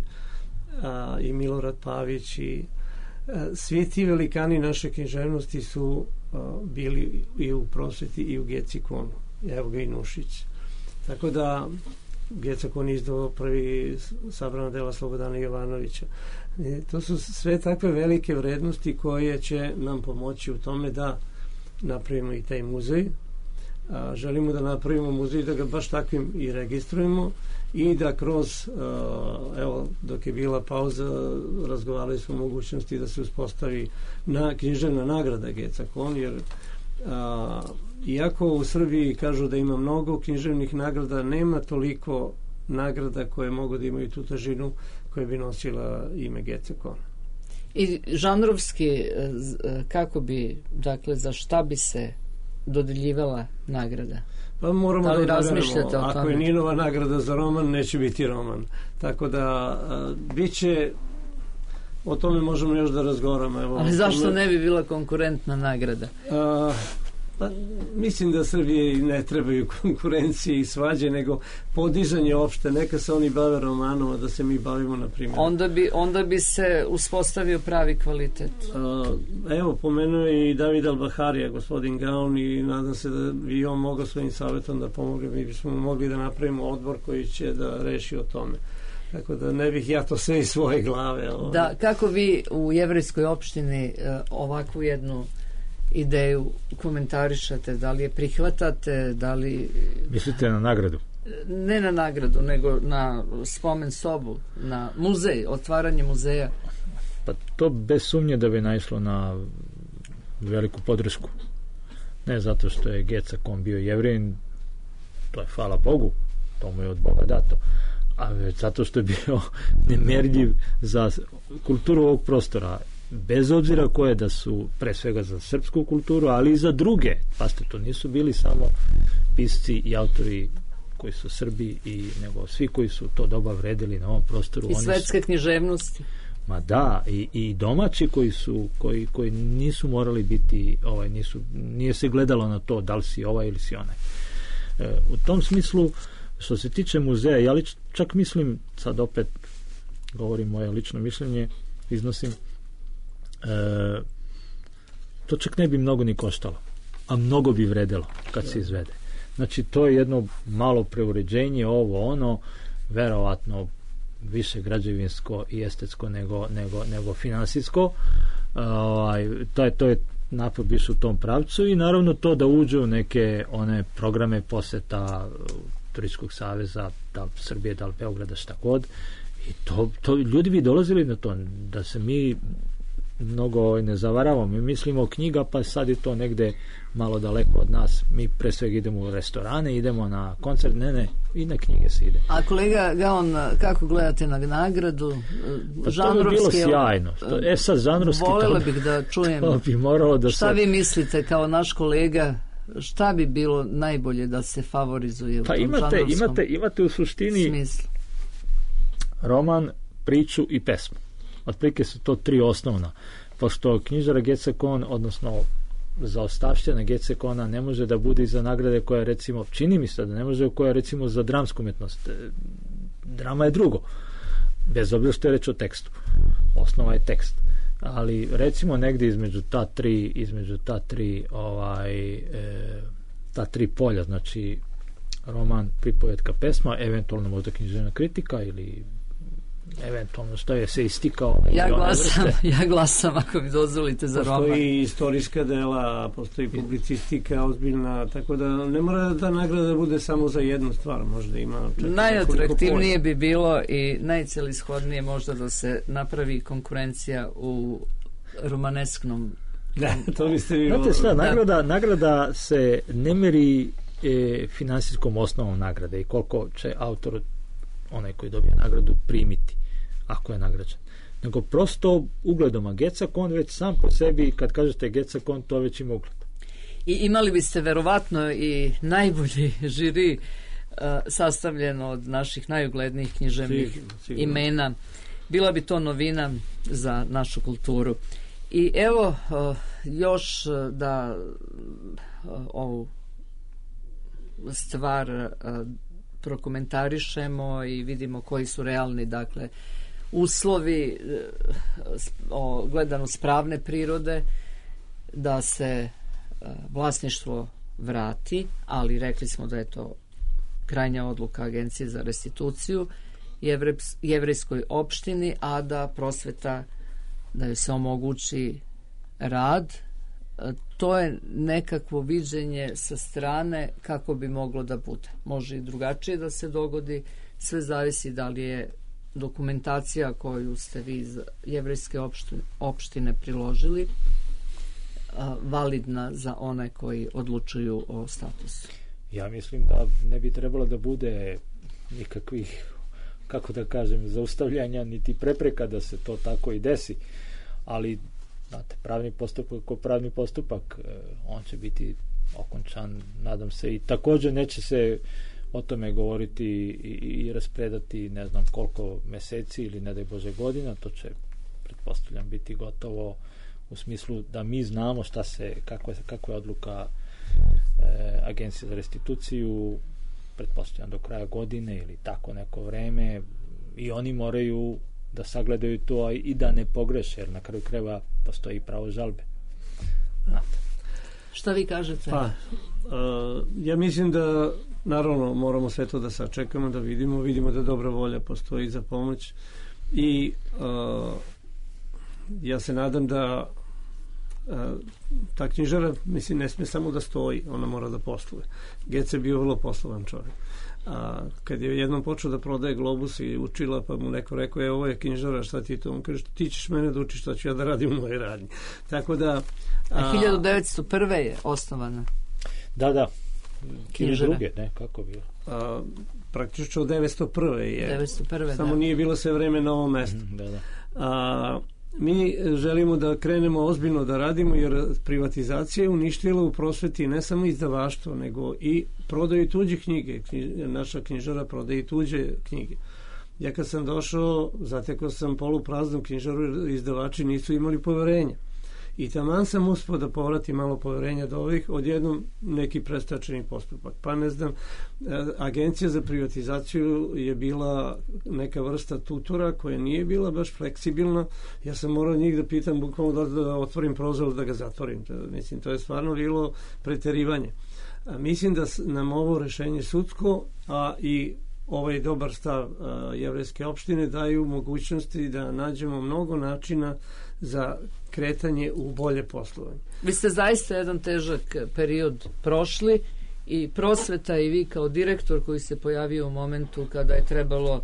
a, i Milorad Pavić i a, svi ti velikani naše književnosti su a, bili i u prosveti i u Gecikonu. Evo ga i Nušić. Tako da Gecikon izdao prvi sabrana dela Slobodana Jovanovića. I to su sve takve velike vrednosti koje će nam pomoći u tome da napravimo i taj muzej. A, želimo da napravimo muzej, da ga baš takvim i registrujemo i da kroz, a, evo, dok je bila pauza, razgovarali smo o mogućnosti da se uspostavi na književna nagrada Gecikon, jer a, iako u Srbiji kažu da ima mnogo književnih nagrada, nema toliko nagrada koje mogu da imaju tu težinu koja bi nosila ime Gecikona. I žanrovski, kako bi, dakle, za šta bi se dodeljivala nagrada? Pa moramo da, da razmišljamo. Ako je Ninova nagrada za roman, neće biti roman. Tako da a, bit će, o tome možemo još da razgovaramo. Evo, ali zašto tome ne bi bila konkurentna nagrada? A, pa, mislim da Srbije ne trebaju konkurencije i svađe, nego podizanje opšte. Neka se oni bave romanom, a da se mi bavimo, na primjer. Onda bi, onda bi se uspostavio pravi kvalitet. A, evo, pomenuo je i David Albaharija, gospodin Gaon, i nadam se da bi on mogao svojim savjetom da pomogne. Mi bismo mogli da napravimo odbor koji će da reši o tome. Tako da ne bih ja to sve iz svoje glave. Ovaj. Da, kako vi u jevrejskoj opštini ovakvu jednu ideju komentarišete, da li je prihvatate, da li... Mislite na nagradu? Ne na nagradu, nego na spomen sobu, na muzej, otvaranje muzeja. Pa to bez sumnje da bi naišlo na veliku podršku. Ne zato što je Gecikon bio Jevrin, to je hvala Bogu, to mu je od Boga dato, a već zato što je bio nemerljiv za kulturu ovog prostora, bez obzira koje da su pre svega za srpsku kulturu, ali i za druge. Pazite, to nisu bili samo pisci i autori koji su Srbi, i nego svi koji su to doba vredili na ovom prostoru. I svetske književnosti. Ma da, i, i domaći koji su koji, koji nisu morali biti ovaj, nisu, nije se gledalo na to da li si ovaj ili si onaj. E, u tom smislu, što se tiče muzeja, ja lič, čak mislim, sad opet govorim moje lično mišljenje, iznosim, e, to čak ne bi mnogo ni koštalo, a mnogo bi vredelo kad se izvede. Znači, to je jedno malo preuređenje, ovo, ono, verovatno više građevinsko i estetsko nego, nego, nego finansijsko. Uh, to je, to je napor više u tom pravcu i naravno to da uđe u neke one programe poseta Turističkog saveza, da li Srbije, da li Beograda, šta god. I to, to ljudi bi dolazili na to, da se mi mnogo ne zavaravamo. Mi mislimo o knjiga, pa sad je to negde malo daleko od nas. Mi pre svega idemo u restorane, idemo na koncert, ne, ne, i na knjige se ide. A kolega Gaon, kako gledate na nagradu? Pa to bi bilo sjajno. E sad, žanrovski... Volela bih da čujem bi moralo da šta se... vi mislite kao naš kolega, šta bi bilo najbolje da se favorizuje u pa tom imate, žanrovskom imate, imate u suštini smislu? Roman, priču i pesmu. Otprilike su to tri osnovna. Pošto knjižara Gecekon, odnosno zaostavština Gecekona ne može da bude iza nagrade koja recimo, čini mi se da ne može, koja recimo za dramsku umetnost. Drama je drugo. Bez obzira što je reč o tekstu. Osnova je tekst. Ali recimo negdje između ta tri, između ta tri ovaj, e, ta tri polja, znači roman, pripovetka, pesma, eventualno možda književna kritika ili eventualno što je se istikao. Ja glasam, ja glasam ako mi dozvolite za roman. Postoji istorijska dela, postoji publicistika ozbiljna, tako da ne mora da nagrada bude samo za jednu stvar, možda ima... Najatraktivnije bi bilo i najcelishodnije možda da se napravi konkurencija u romanesknom... Da, to biste vi... Znate šta, nagrada, nagrada se ne meri e, finansijskom osnovom nagrade i koliko će autor, onaj koji dobije nagradu, primiti ako je nagrađen, nego prosto ugledom, a Gecekon već sam po sebi, kad kažete Gecekon, to već ima ugled. I imali biste verovatno i najbolji žiri uh, sastavljeno od naših najuglednijih književnih sigurno, sigurno. imena. Bila bi to novina za našu kulturu. I evo uh, još da uh, ovu stvar uh, prokomentarišemo i vidimo koji su realni, dakle, uslovi o gledano spravne prirode, da se vlasništvo vrati, ali rekli smo da je to krajnja odluka Agencije za restituciju jevrejskoj opštini, a da prosveta, da joj se omogući rad. To je nekakvo viđenje sa strane kako bi moglo da bude. Može i drugačije da se dogodi, sve zavisi da li je dokumentacija koju ste vi iz jevrejske opštine, opštine priložili a, validna za one koji odlučuju o statusu. Ja mislim da ne bi trebalo da bude nikakvih, kako da kažem, zaustavljanja niti prepreka da se to tako i desi, ali znate, pravni postupak ko pravni postupak, on će biti okončan, nadam se, i također neće se o tome govoriti i, i raspredati ne znam koliko meseci ili ne daj Bože godina, to će, pretpostavljam, biti gotovo u smislu da mi znamo šta se, kako je, kako je odluka e, Agencije za restituciju, pretpostavljam do kraja godine ili tako neko vreme, i oni moraju da sagledaju to i da ne pogreše, jer na kraju krajeva postoji pravo žalbe. Znate. Šta vi kažete? Pa, uh, ja mislim da naravno moramo sve to da sačekamo, da vidimo, vidimo da dobra volja postoji za pomoć i uh, ja se nadam da uh, ta knjižara, mislim, ne sme samo da stoji, ona mora da posluje. Gece je bio vrlo poslovan čovjek. A kad je jednom počeo da prodaje Globus i učila, pa mu neko rekao, je, ovo je knjižara, šta ti to? On kaže, ti ćeš mene da učiš, šta ću ja da radim u mojoj radnji. Tako da... A, a hiljadu devetsto prve je osnovana. Da, da. Knjižara. Druge, ne, kako bilo? A, praktično od devetsto prve je. devetsto prve, samo da. Nije bilo sve vreme na ovom mestu. Mm, da, da. A, mi želimo da krenemo ozbiljno da radimo, jer privatizacija je uništila u prosveti ne samo izdavaštvo, nego i prodaju tuđe knjige. Naša knjižara prodaje tuđe knjige. Ja kad sam došao, zatekao sam polupraznu knjižaru, izdavači nisu imali poverenja. I taman sam uspio da povratim malo poverenja do ovih, odjednom neki prestačeni postupak. Pa ne znam, agencija za privatizaciju je bila neka vrsta tutora koja nije bila baš fleksibilna. Ja sam morao njih da pitam, bukvalno da, da otvorim prozor, da ga zatvorim. To, mislim, to je stvarno bilo preterivanje. A, mislim da nam ovo rešenje sudsko, a i ovaj dobar stav a, jevrejske opštine daju mogućnosti da nađemo mnogo načina za kretanje u bolje poslovanje. Vi ste zaista jedan težak period prošli i prosveta i vi kao direktor koji se pojavio u momentu kada je trebalo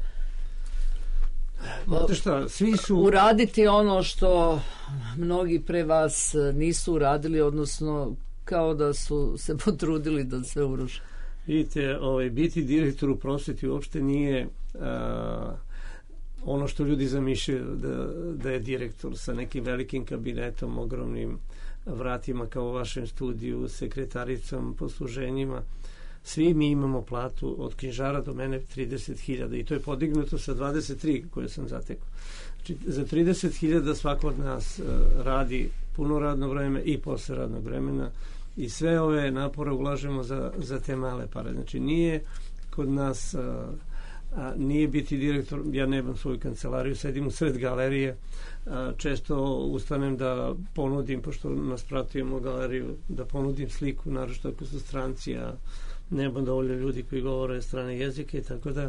Znate šta, svi su uraditi ono što mnogi pre vas nisu uradili, odnosno kao da su se potrudili da sve uruše. Vidite, ovaj, biti direktor u prosveti uopšte nije a, ono što ljudi zamišljaju da, da je direktor sa nekim velikim kabinetom, ogromnim vratima kao u vašem studiju, sekretaricom, posluženjima. Svi mi imamo platu od knjižara do mene trideset hiljada i to je podignuto sa dvadeset tri koje sam zatekao. Znači, za trideset hiljada svako od nas uh, radi puno radno vreme i posle radnog vremena i sve ove napore ulažemo za, za te male pare. Znači, nije kod nas... Uh, a nije biti direktor, ja nemam svoju kancelariju, sedim u sred galerije, a, često ustanem da ponudim, pošto nas pratujemo galeriju, da ponudim sliku, naročito ako su stranci, a nema dovoljno ljudi koji govore strane jezike, tako da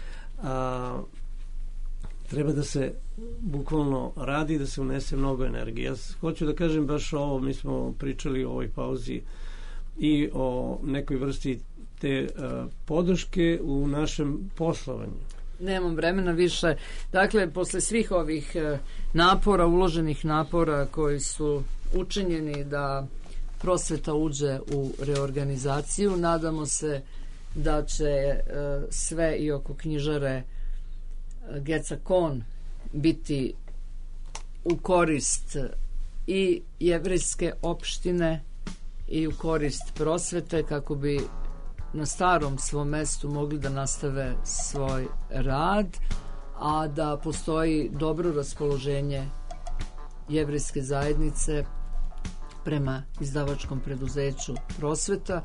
a, treba da se bukvalno radi, da se unese mnogo energije. Ja hoću da kažem baš ovo, mi smo pričali o ovoj pauzi i o nekoj vrsti te uh, podrške u našem poslovanju. Nemam vremena više. Dakle, posle svih ovih uh, napora, uloženih napora koji su učinjeni da prosveta uđe u reorganizaciju, nadamo se da će uh, sve i oko knjižare uh, Geca Kon biti u korist i jevrejske opštine i u korist prosvete, kako bi na starom svom mestu mogli da nastave svoj rad, a da postoji dobro raspoloženje jevrejske zajednice prema izdavačkom preduzeću Prosveta.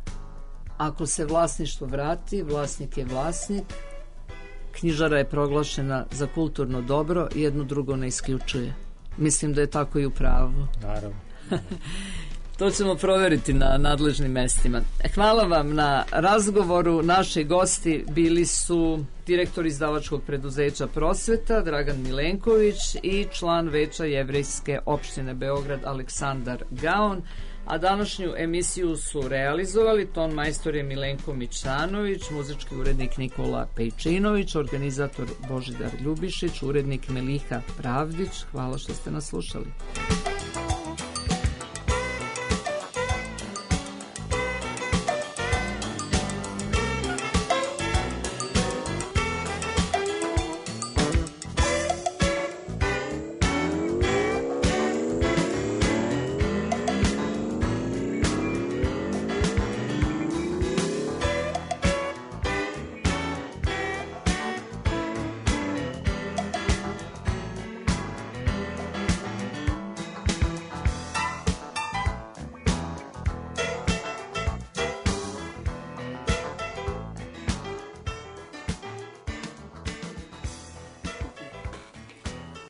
Ako se vlasništvo vrati, vlasnik je vlasnik, knjižara je proglašena za kulturno dobro i jedno drugo ne isključuje. Mislim da je tako i u pravu. Naravno. To ćemo proveriti na nadležnim mestima. Hvala vam na razgovoru. Naši gosti bili su direktor izdavačkog preduzeća Prosveta Dragan Milenković i član veća jevrejske opštine Beograd Aleksandar Gaon, a današnju emisiju su realizovali ton majstor je Milenko Mićanović, muzički urednik Nikola Pejčinović, organizator Božidar Ljubišić, urednik Meliha Pravdić. Hvala što ste nas slušali.